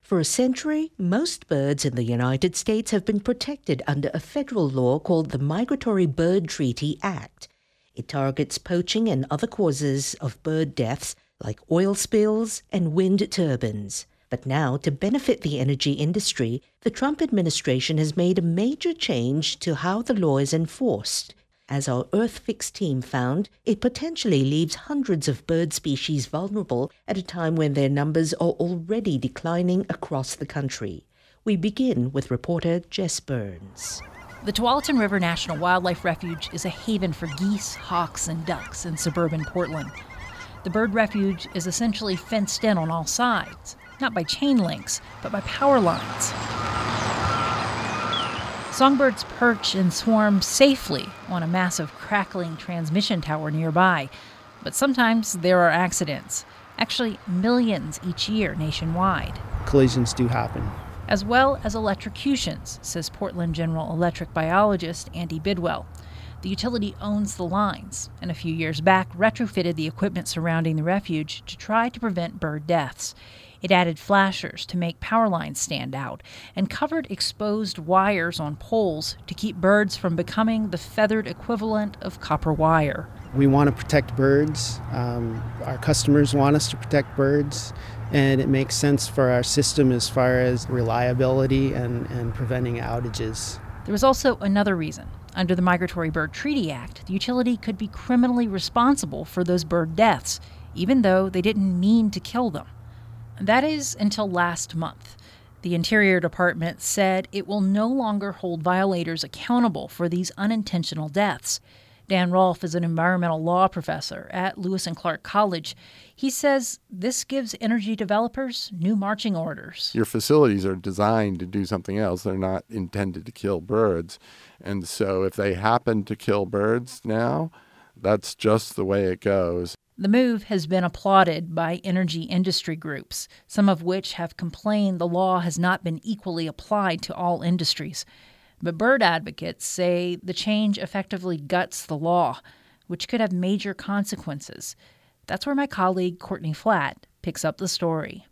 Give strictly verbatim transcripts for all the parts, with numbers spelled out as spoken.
For a century, most birds in the United States have been protected under a federal law called the Migratory Bird Treaty Act. It targets poaching and other causes of bird deaths like oil spills and wind turbines. But now, to benefit the energy industry, the Trump administration has made a major change to how the law is enforced. As our EarthFix team found, it potentially leaves hundreds of bird species vulnerable at a time when their numbers are already declining across the country. We begin with reporter Jess Burns. The Tualatin River National Wildlife Refuge is a haven for geese, hawks, and ducks in suburban Portland. The bird refuge is essentially fenced in on all sides, not by chain links, but by power lines. Songbirds perch and swarm safely on a massive crackling transmission tower nearby, but sometimes there are accidents, actually millions each year nationwide. Collisions do happen. As well as electrocutions, says Portland General Electric biologist Andy Bidwell. The utility owns the lines, and a few years back retrofitted the equipment surrounding the refuge to try to prevent bird deaths. It added flashers to make power lines stand out and covered exposed wires on poles to keep birds from becoming the feathered equivalent of copper wire. We want to protect birds. Um, our customers want us to protect birds, and it makes sense for our system as far as reliability and, and preventing outages. There was also another reason. Under the Migratory Bird Treaty Act, the utility could be criminally responsible for those bird deaths, even though they didn't mean to kill them. That is until last month. The Interior Department said it will no longer hold violators accountable for these unintentional deaths. Dan Rolfe is an environmental law professor at Lewis and Clark College. He says this gives energy developers new marching orders. Your facilities are designed to do something else. They're not intended to kill birds. And so if they happen to kill birds now, that's just the way it goes. The move has been applauded by energy industry groups, some of which have complained the law has not been equally applied to all industries. But bird advocates say the change effectively guts the law, which could have major consequences. That's where my colleague Courtney Flatt picks up the story.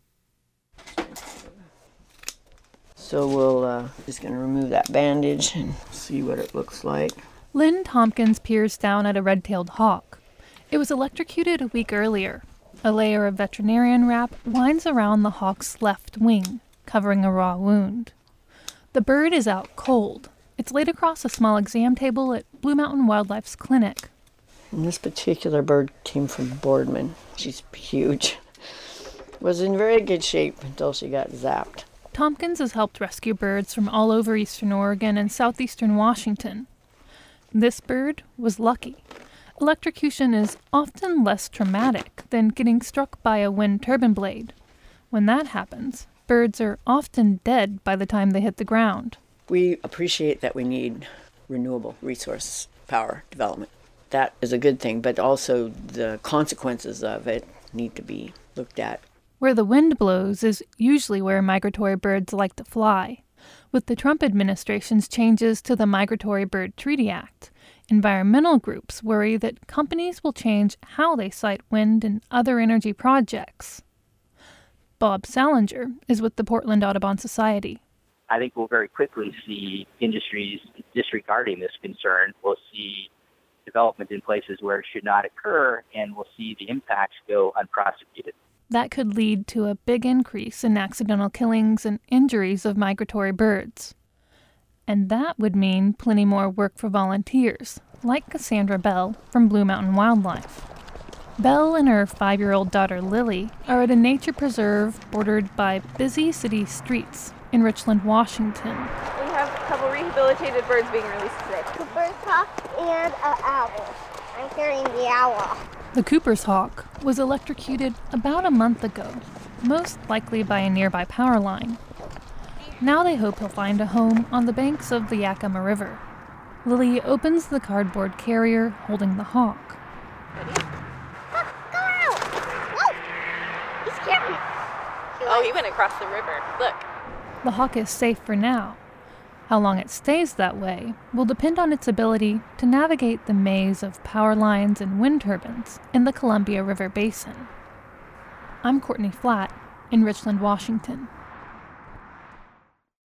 So we'll uh, just going to remove that bandage and see what it looks like. Lynn Tompkins peers down at a red-tailed hawk. It was electrocuted a week earlier. A layer of veterinarian wrap winds around the hawk's left wing, covering a raw wound. The bird is out cold. It's laid across a small exam table at Blue Mountain Wildlife's clinic. And this particular bird came from Boardman. She's huge. Was in very good shape until she got zapped. Tompkins has helped rescue birds from all over eastern Oregon and southeastern Washington. This bird was lucky. Electrocution is often less traumatic than getting struck by a wind turbine blade. When that happens, birds are often dead by the time they hit the ground. We appreciate that we need renewable resource power development. That is a good thing, but also the consequences of it need to be looked at. Where the wind blows is usually where migratory birds like to fly. With the Trump administration's changes to the Migratory Bird Treaty Act, environmental groups worry that companies will change how they site wind and other energy projects. Bob Salinger is with the Portland Audubon Society. I think we'll very quickly see industries disregarding this concern. We'll see development in places where it should not occur, and we'll see the impacts go unprosecuted. That could lead to a big increase in accidental killings and injuries of migratory birds. And that would mean plenty more work for volunteers, like Cassandra Bell from Blue Mountain Wildlife. Belle and her five-year-old daughter Lily are at a nature preserve bordered by busy city streets in Richland, Washington. We have a couple rehabilitated birds being released today. Cooper's hawk and an owl. I'm carrying the owl. The Cooper's hawk was electrocuted about a month ago, most likely by a nearby power line. Now they hope he'll find a home on the banks of the Yakima River. Lily opens the cardboard carrier holding the hawk. Ready? Go out! Whoa! He's carrying. He oh, he went across the river. Look. The hawk is safe for now. How long it stays that way will depend on its ability to navigate the maze of power lines and wind turbines in the Columbia River Basin. I'm Courtney Flatt in Richland, Washington.